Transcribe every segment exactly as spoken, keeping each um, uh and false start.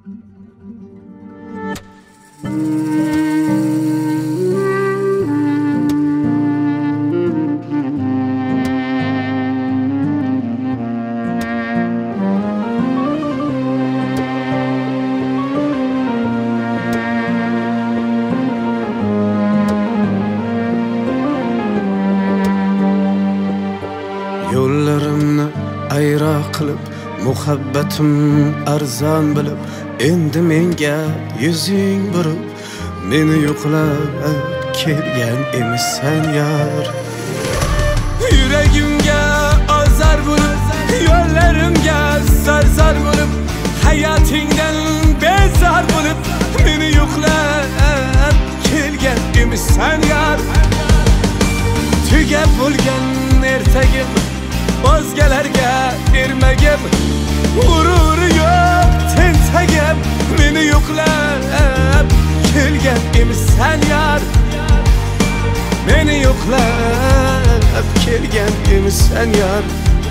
Yo'llarimni ayro qilib, muhabbatim arzon bilib, endi menga yuzing burib, meni yo'qlab kelgan emissan yar. Yuragimga azar bo'lib, yo'llarimga zarzar bo'lib, hayotingdan bezor bo'lib, meni yo'qlab kelgan emissan yar. Tugab bo'lgan ertagim, o'zgalarga ermagim, g'ururi yo'q tentagim, meni yo'qlab kelgan emissan yar. Meni yo'qlab kelgan emissan yar.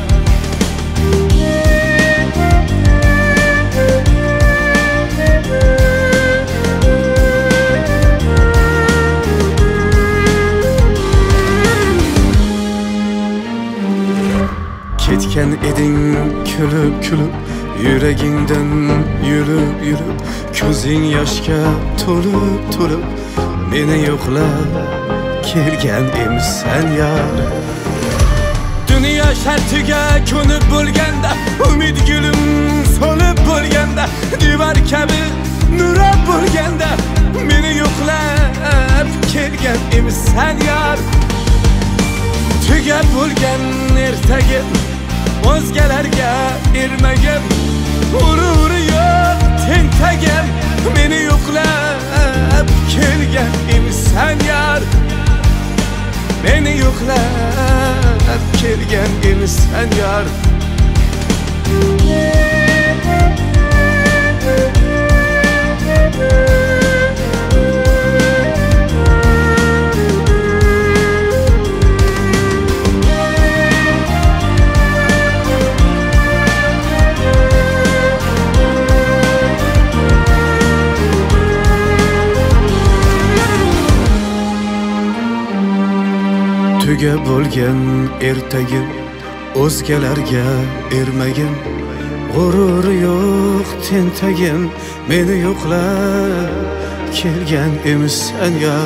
Ketgan eding kulib kulib, yuragingdan yurib yurib, ko'zing yoshga to'lib to'lib, meni yo'qlab kelgan emissan yar. Dunyo shartiga ko'nib bo'lganda, umid gulim so'lib bo'lganda, divar kabi nurab bo'lganda, meni yo'qlab kelgan emissan yar. Tugab bo'lgan ertagim, o'zgalarga ermagim, g'ururi yo'q tentagim, meni yo'qlab kelgan emissan yar. Meni yo'qlab kelgan emissan yar. Tugab bo'lgan ertagim, o'zgalarga ermagim, g'ururi yo'q tentagim, meni yo'qlab kelgan emissan yar.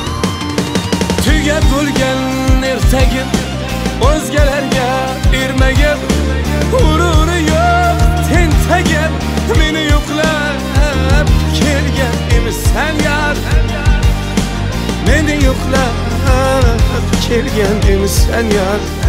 Tugab bo'lgan ertagim, o'zgalarga ermagim, g'ururi yo'q tentagim, meni yo'qlab kelgan emissan yar. Meni yo'qlab kelgan emissan yar.